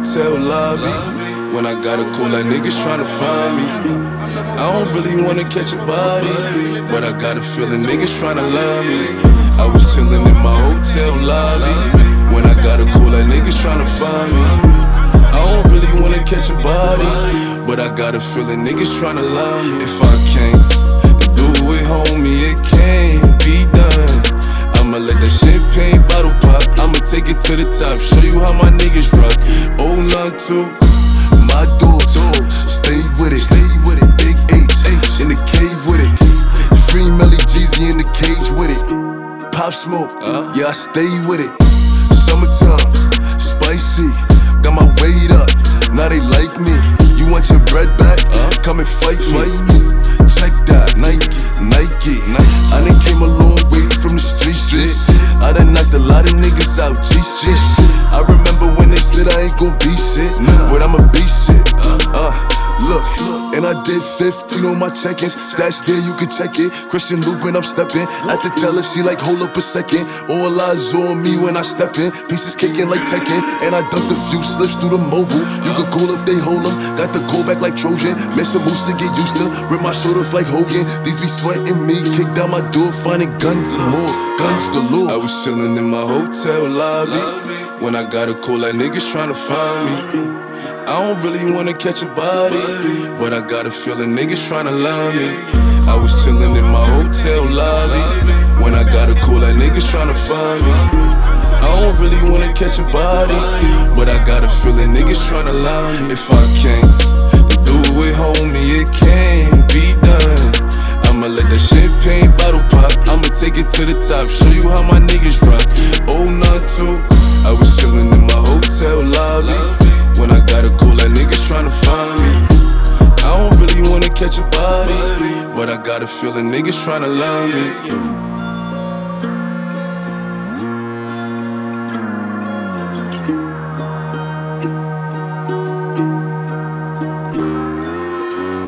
hotel lobby. When I gotta call, like niggas tryna find me. I don't really wanna catch a body, but I got a feeling niggas tryna line me. I was chillin' in my hotel lobby. When I gotta call, like niggas tryna find me. I don't really wanna catch a body, but I got a feeling niggas tryna line me. If I can't do it, homie, it can't be done. I'ma let that champagne bottle pop, I'ma take it to the top, show you how my niggas rock. 092, my dogs, stay with it, Big H in the cave with it, Free Melly Jeezy in the cage with it, Pop Smoke, yeah I stay with it. Summertime, spicy, got my weight up, now they like me. You want your bread back? Come and fight me. Check that, Nike. I done came a long way from the street shit. I done knocked a lot of niggas out, G shit. I remember when they said I ain't gon' be shit, but I'ma be shit. Look, and I did 15 on my check-ins. Stash there, you can check it. Christian Lupin, I'm stepping. At the teller, she like, hold up a second. All eyes on me when I step in. Pieces kicking like Tekken. And I dumped a few slips through the mobile. You could call if they hold them. Got the call back like Trojan. Miss a moose to get used to. Rip my shoulder like Hogan. These be sweating me. Kick down my door, finding guns and more. Guns galore. I was chilling in my hotel lobby. When I got a call, like niggas tryna find me. I don't really wanna catch a body, but I got a feeling niggas tryna line me. I was chillin' in my hotel lobby. When I got a call, like niggas tryna find me. I don't really wanna catch a body, but I got a feeling niggas tryna line me. If I can't do it, homie, it can't be done. I'ma let that champagne bottle pop, I'ma take it to the top, show you how my niggas rock. 092, I was chillin' in my hotel lobby. When I got a call, like niggas tryna find me. I don't really wanna catch a body, but I got a feeling niggas tryna line me.